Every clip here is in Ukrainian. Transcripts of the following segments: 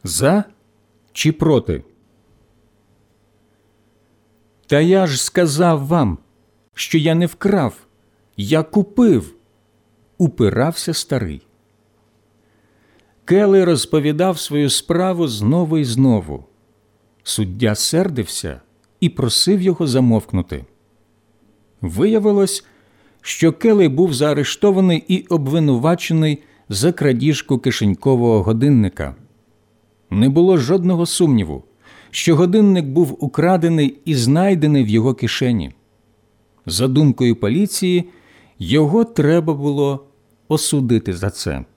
За чи проти? Та я ж сказав вам, що я не вкрав, я купив, упирався старий. Келей розповідав свою справу знову і знову. Суддя сердився і просив його замовкнути. Виявилось, що Келей був заарештований і обвинувачений за крадіжку кишенькового годинника. Не було жодного сумніву, що годинник був украдений і знайдений в його кишені. За думкою поліції, його треба було осудити за це.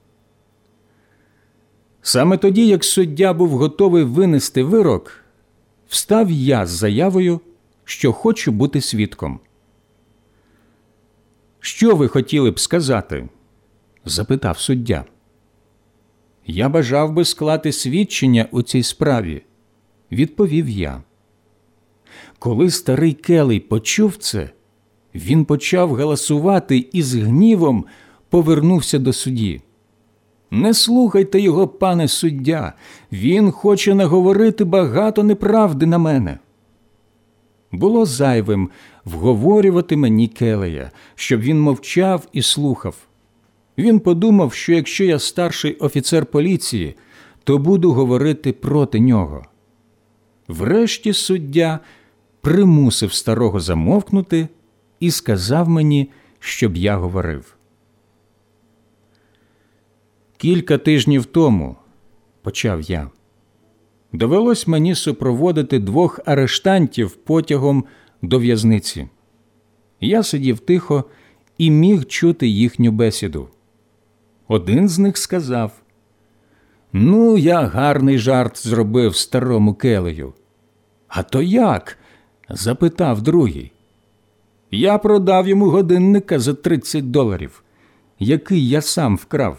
Саме тоді, як суддя був готовий винести вирок, встав я з заявою, що хочу бути свідком. «Що ви хотіли б сказати?» – запитав суддя. «Я бажав би склати свідчення у цій справі», – відповів я. Коли старий Келей почув це, він почав галасувати і з гнівом повернувся до судді. «Не слухайте його, пане суддя, він хоче наговорити багато неправди на мене». Було зайвим вговорювати мені Келея, щоб він мовчав і слухав. Він подумав, що якщо я старший офіцер поліції, то буду говорити проти нього. Врешті суддя примусив старого замовкнути і сказав мені, щоб я говорив. «Кілька тижнів тому, – почав я, – довелось мені супроводити 2 арештантів потягом до в'язниці. Я сидів тихо і міг чути їхню бесіду. Один з них сказав: «Ну, я гарний жарт зробив старому Келею». «А то як?» – запитав другий. «Я продав йому годинника за $30, який я сам вкрав».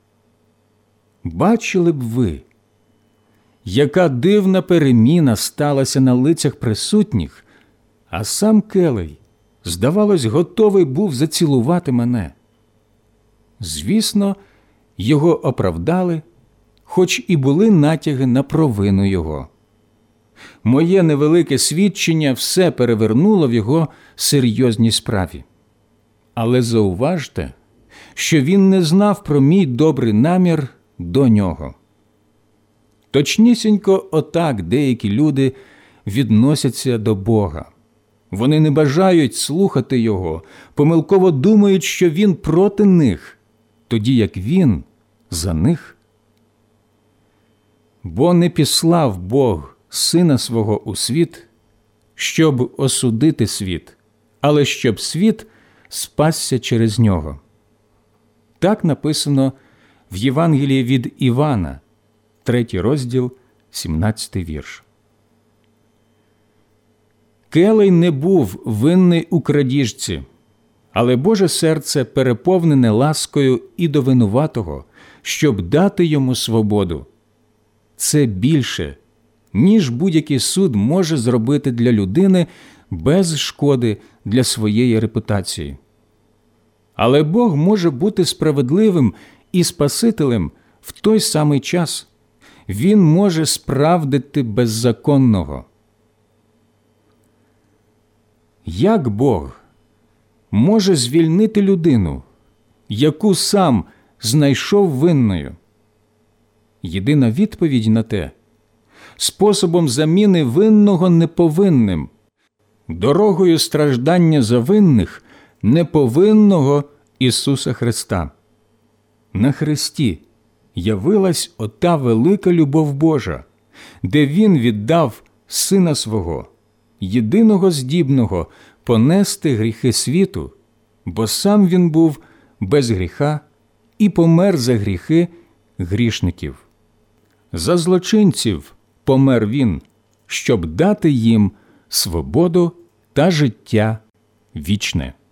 Бачили б ви, яка дивна переміна сталася на лицях присутніх, а сам Келей, здавалось, готовий був зацілувати мене. Звісно, його оправдали, хоч і були натяги на провину його. Моє невелике свідчення все перевернуло в його серйозній справі. Але зауважте, що він не знав про мій добрий намір до нього. Точнісінько отак деякі люди відносяться до Бога. Вони не бажають слухати Його, помилково думають, що Він проти них, тоді як Він за них. Бо не післав Бог Сина Свого у світ, щоб осудити світ, але щоб світ спасся через Нього. Так написано в Євангелії від Івана, 3 розділ, 17 вірш. Келей не був винний у крадіжці, але Боже серце переповнене ласкою і до винуватого, щоб дати йому свободу. Це більше, ніж будь-який суд може зробити для людини без шкоди для своєї репутації. Але Бог може бути справедливим і Спасителем в той самий час. Він може справдити беззаконного. Як Бог може звільнити людину, яку сам знайшов винною? Єдина відповідь на те – способом заміни винного неповинним, дорогою страждання за винних неповинного Ісуса Христа. На хресті явилась ота велика любов Божа, де Він віддав Сина Свого, єдиного здібного понести гріхи світу, бо сам Він був без гріха і помер за гріхи грішників. За злочинців помер Він, щоб дати їм свободу та життя вічне.